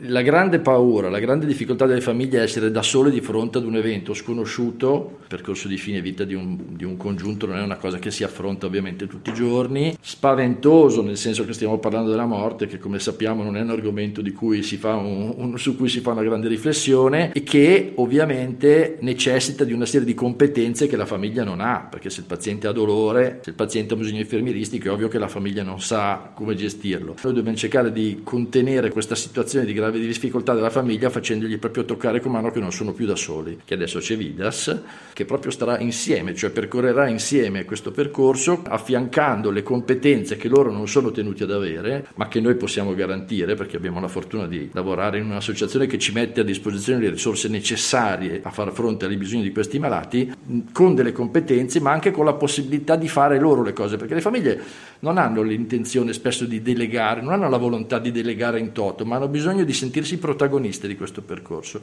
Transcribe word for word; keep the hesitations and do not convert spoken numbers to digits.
La grande paura, la grande difficoltà delle famiglie è essere da sole di fronte ad un evento sconosciuto. Il percorso di fine vita di un, di un congiunto non è una cosa che si affronta ovviamente tutti i giorni, spaventoso nel senso che stiamo parlando della morte, che come sappiamo non è un argomento di cui si fa un, un, su cui si fa una grande riflessione, e che ovviamente necessita di una serie di competenze che la famiglia non ha, perché se il paziente ha dolore, se il paziente ha bisogno infermieristico, è ovvio che la famiglia non sa come gestirlo. Noi dobbiamo cercare di contenere questa situazione di grave di difficoltà della famiglia facendogli proprio toccare con mano che non sono più da soli, che adesso c'è Vidas che proprio starà insieme, cioè percorrerà insieme questo percorso affiancando le competenze che loro non sono tenuti ad avere ma che noi possiamo garantire, perché abbiamo la fortuna di lavorare in un'associazione che ci mette a disposizione le risorse necessarie a far fronte ai bisogni di questi malati, con delle competenze ma anche con la possibilità di fare loro le cose, perché le famiglie non hanno l'intenzione spesso di delegare, non hanno la volontà di delegare in toto, ma hanno bisogno di sentirsi protagoniste di questo percorso.